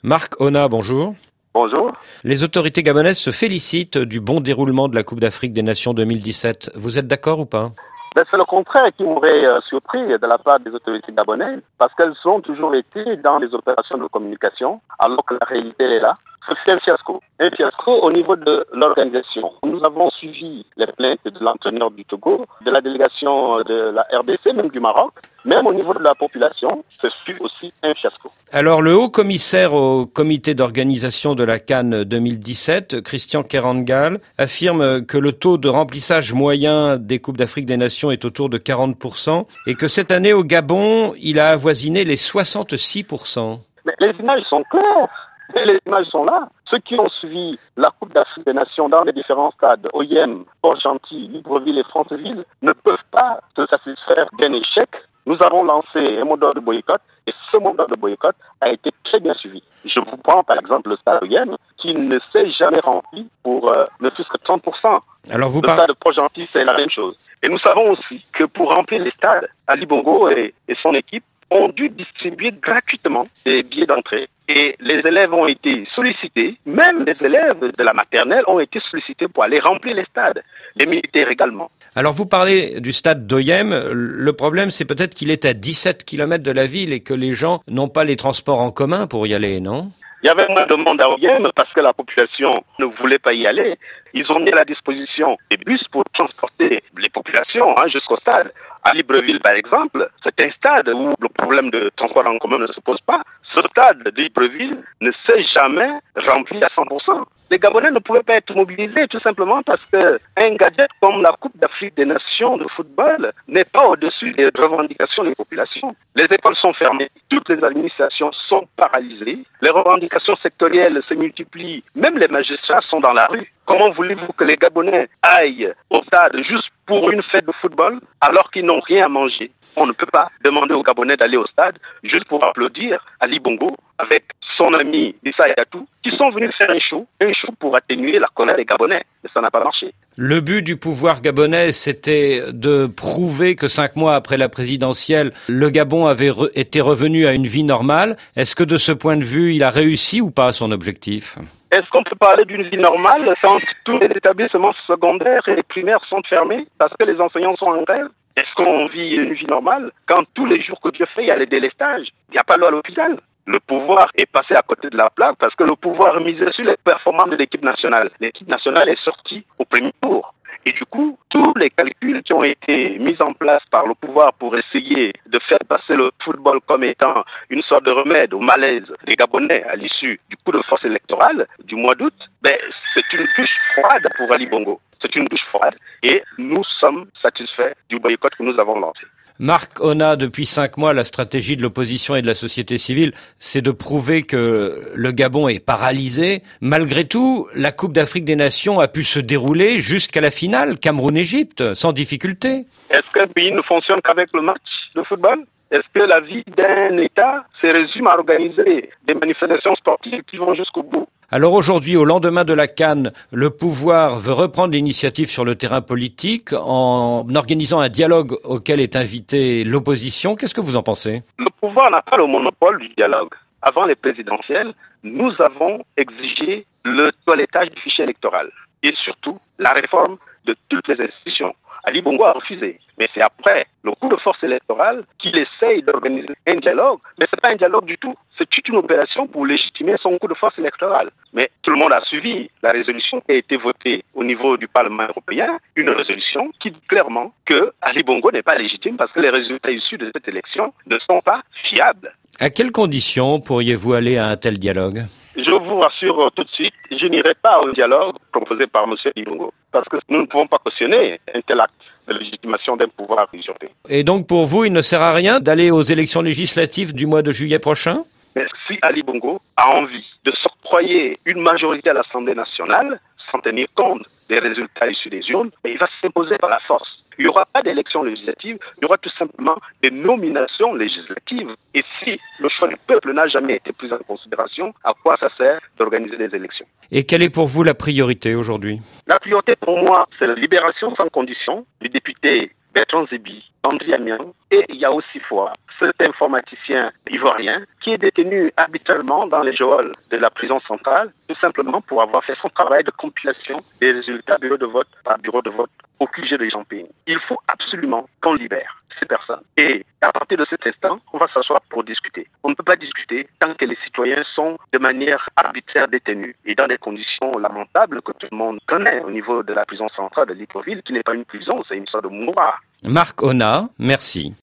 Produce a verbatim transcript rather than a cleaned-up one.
Marc Ona, bonjour. Bonjour. Les autorités gabonaises se félicitent du bon déroulement de la Coupe d'Afrique des Nations deux mille dix-sept. Vous êtes d'accord ou pas? Ben, c'est le contraire qui m'aurait euh, surpris de la part des autorités gabonaises, parce qu'elles ont toujours été dans les opérations de communication, alors que la réalité est là. C'est un fiasco. Un fiasco au niveau de l'organisation. Nous avons suivi les plaintes de l'entraîneur du Togo, de la délégation de la R D C, même du Maroc. Même au niveau de la population, ce fut aussi un fiasco. Alors, le haut commissaire au comité d'organisation de la CAN deux mille dix-sept, Christian Kerangal, affirme que le taux de remplissage moyen des Coupes d'Afrique des Nations est autour de quarante pour cent et que cette année au Gabon, il a avoisiné les soixante-six pour cent. Mais les images sont claires. Et les images sont là. Ceux qui ont suivi la Coupe d'Afrique des Nations dans les différents stades, O I M, Port-Gentil, Libreville et Franceville, ne peuvent pas se satisfaire d'un échec. Nous avons lancé un mot d'ordre de boycott et ce mot d'ordre de boycott a été très bien suivi. Je vous prends par exemple le stade O I M qui ne s'est jamais rempli pour euh, ne plus que trente pour cent. Alors vous le par... stade de Port-Gentil, c'est la même chose. Et nous savons aussi que pour remplir les stades, Ali Bongo et, et son équipe ont dû distribuer gratuitement des billets d'entrée. Et les élèves ont été sollicités, même les élèves de la maternelle ont été sollicités pour aller remplir les stades, les militaires également. Alors vous parlez du stade d'O I M, le problème c'est peut-être qu'il est à dix-sept kilomètres de la ville et que les gens n'ont pas les transports en commun pour y aller, non ? Il y avait moins de monde à O I M parce que la population ne voulait pas y aller. Ils ont mis à la disposition des bus pour transporter les populations hein, jusqu'au stade. À Libreville, par exemple, c'est un stade où le problème de transport en commun ne se pose pas. Ce stade de Libreville ne s'est jamais rempli à cent pour cent. Les Gabonais ne pouvaient pas être mobilisés tout simplement parce qu'un gadget comme la Coupe d'Afrique des Nations de football n'est pas au-dessus des revendications des populations. Les écoles sont fermées, toutes les administrations sont paralysées, les revendications sectorielles se multiplient, même les magistrats sont dans la rue. Comment voulez-vous que les Gabonais aillent au stade juste pour une fête de football alors qu'ils n'ont rien à manger? On ne peut pas demander aux Gabonais d'aller au stade juste pour applaudir Ali Bongo avec son ami Issa Yatou qui sont venus faire un show, un show pour atténuer la colère des Gabonais. Mais ça n'a pas marché. Le but du pouvoir gabonais, c'était de prouver que cinq mois après la présidentielle, le Gabon avait re- été revenu à une vie normale. Est-ce que de ce point de vue, il a réussi ou pas son objectif ? Est-ce qu'on peut parler d'une vie normale quand tous les établissements secondaires et primaires sont fermés parce que les enseignants sont en grève? Est-ce qu'on vit une vie normale quand tous les jours que Dieu fait, il y a les délestages? Il n'y a pas l'eau à l'hôpital. Le pouvoir est passé à côté de la plaque parce que le pouvoir misait sur les performances de l'équipe nationale. L'équipe nationale est sortie au premier tour. Et du coup, tous les calculs qui ont été mis en place par le pouvoir pour essayer de faire passer le football comme étant une sorte de remède au malaise des Gabonais à l'issue du coup de force électorale du mois d'août, ben, c'est une douche froide pour Ali Bongo. C'est une douche froide et nous sommes satisfaits du boycott que nous avons lancé. Marc Ona, depuis cinq mois, la stratégie de l'opposition et de la société civile, c'est de prouver que le Gabon est paralysé. Malgré tout, la Coupe d'Afrique des Nations a pu se dérouler jusqu'à la finale, Cameroun-Égypte, sans difficulté. Est-ce qu'un pays ne fonctionne qu'avec le match de football? Est-ce que la vie d'un État se résume à organiser des manifestations sportives qui vont jusqu'au bout? Alors aujourd'hui, au lendemain de la CAN, le pouvoir veut reprendre l'initiative sur le terrain politique en organisant un dialogue auquel est invitée l'opposition. Qu'est-ce que vous en pensez? Le pouvoir n'a pas le monopole du dialogue. Avant les présidentielles, nous avons exigé le toilettage du fichier électoral et surtout la réforme de toutes les institutions. Ali Bongo a refusé. Mais c'est après le coup de force électorale qu'il essaye d'organiser un dialogue. Mais ce n'est pas un dialogue du tout. C'est toute une opération pour légitimer son coup de force électorale. Mais tout le monde a suivi la résolution qui a été votée au niveau du Parlement européen. Une résolution qui dit clairement que Ali Bongo n'est pas légitime parce que les résultats issus de cette élection ne sont pas fiables. À quelles conditions pourriez-vous aller à un tel dialogue? Je vous rassure tout de suite, je n'irai pas au dialogue proposé par M. Ali Bongo. Parce que nous ne pouvons pas cautionner un tel acte de légitimation d'un pouvoir usurpé. Et donc pour vous, il ne sert à rien d'aller aux élections législatives du mois de juillet prochain? Mais si Ali Bongo a envie de s'octroyer une majorité à l'Assemblée nationale, sans tenir compte des résultats issus des urnes, il va s'imposer par la force. Il n'y aura pas d'élections législatives, il y aura tout simplement des nominations législatives. Et si le choix du peuple n'a jamais été pris en considération, à quoi ça sert d'organiser des élections? Et quelle est pour vous la priorité aujourd'hui? La priorité pour moi, c'est la libération sans condition du député Bertrand Zébi, André Amiens et Yao Sifoa, cet informaticien ivoirien qui est détenu habituellement dans les geôles de la prison centrale, tout simplement pour avoir fait son travail de compilation des résultats bureau de vote par bureau de vote au Q G de Jean-Pays. Il faut absolument qu'on libère ces personnes. Et à partir de cet instant, on va s'asseoir pour discuter. On ne peut pas discuter tant que les citoyens sont de manière arbitraire détenus et dans des conditions lamentables que tout le monde connaît au niveau de la prison centrale de Libreville, qui n'est pas une prison, c'est une sorte de mouroir. Marc Ona, merci.